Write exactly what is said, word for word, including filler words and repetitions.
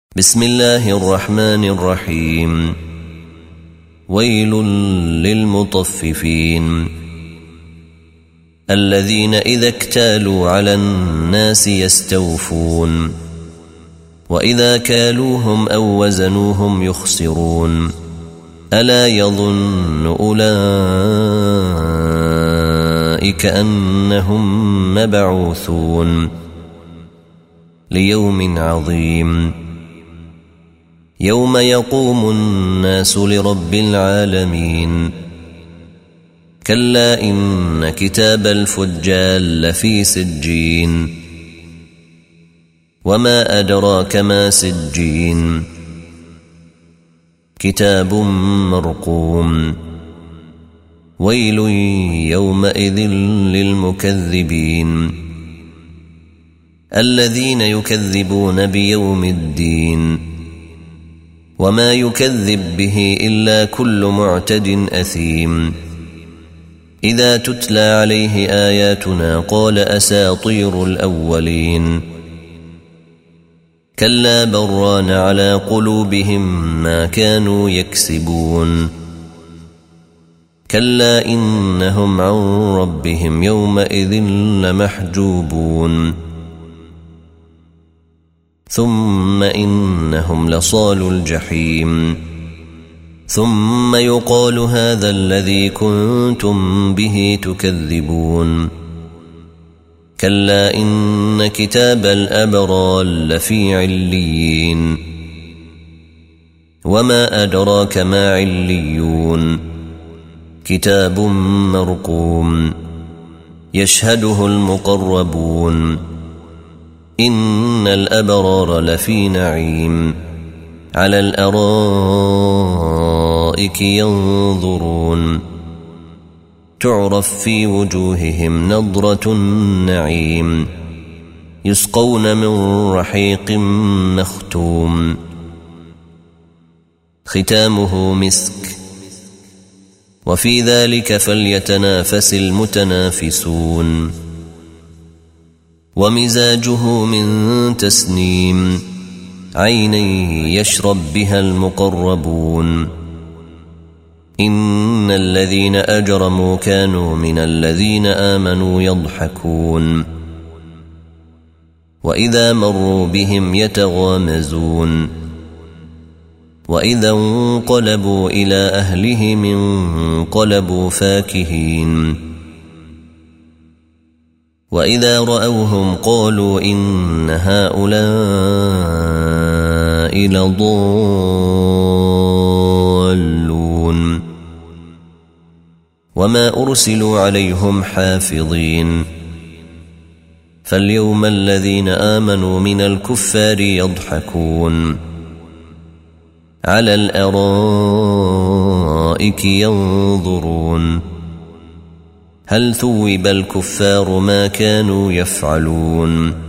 بسم الله الرحمن الرحيم. ويل للمطففين الذين إذا اكتالوا على الناس يستوفون وإذا كالوهم أو وزنوهم يخسرون ألا يظن أولئك أنهم مبعوثون ليوم عظيم يوم يقوم الناس لرب العالمين كلا إن كتاب الفجار لفي سجين وما أدراك ما سجين كتاب مرقوم ويل يومئذ للمكذبين الذين يكذبون بيوم الدين وما يكذب به إلا كل معتد أثيم إذا تتلى عليه آياتنا قال أساطير الأولين كلا بران على قلوبهم ما كانوا يكسبون كلا إنهم عن ربهم يومئذ لمحجوبون ثم إنهم لصالوا الجحيم ثم يقال هذا الذي كنتم به تكذبون كلا إن كتاب الأبرار لفي عليين وما أدراك ما عليون كتاب مرقوم يشهده المقربون إن الأبرار لفي نعيم على الأرائك ينظرون تعرف في وجوههم نضرة النعيم يسقون من رحيق مختوم ختامه مسك وفي ذلك فليتنافس المتنافسون ومزاجه من تسنيم عينا يشرب بها المقربون إن الذين أجرموا كانوا من الذين آمنوا يضحكون وإذا مروا بهم يتغامزون وإذا انقلبوا إلى أهلهم انقلبوا فاكهين وإذا رأوهم قالوا إن هؤلاء لضالون وما أرسلوا عليهم حافظين فاليوم الذين آمنوا من الكفار يضحكون على الأرائك ينظرون هل ثوب الكفار ما كانوا يفعلون